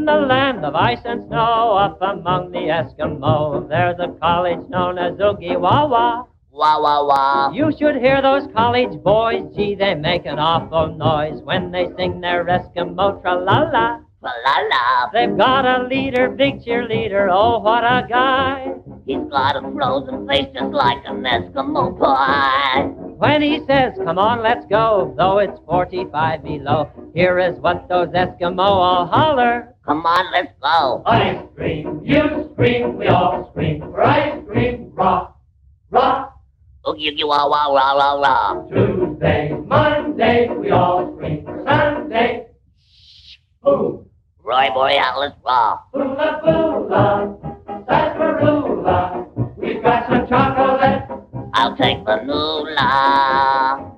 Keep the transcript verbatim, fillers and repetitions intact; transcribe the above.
the land of ice and snow, up among the Eskimo, there's a college known as Oogie-Wawa. Wah, wah, wah. You should hear those college boys, gee, they make an awful noise when they sing their Eskimo tra-la-la. Tra-la-la. They've got a leader, big cheerleader, oh, what a guy. He's got a frozen face just like an Eskimo pie. When he says, come on, let's go, though it's forty-five below, here is what those Eskimo all holler. Come on, let's go. Ice cream, you scream, we all scream for ice cream. Rah, rah. Oogie, oogie, wah, wah, rah, rah, rah. Tuesday, Monday, we all scream for Sunday. Shh, boom. Roy Borealis, rah. Boola, boola, sarsaparilla. We've got some chocolate. I'll take vanilla.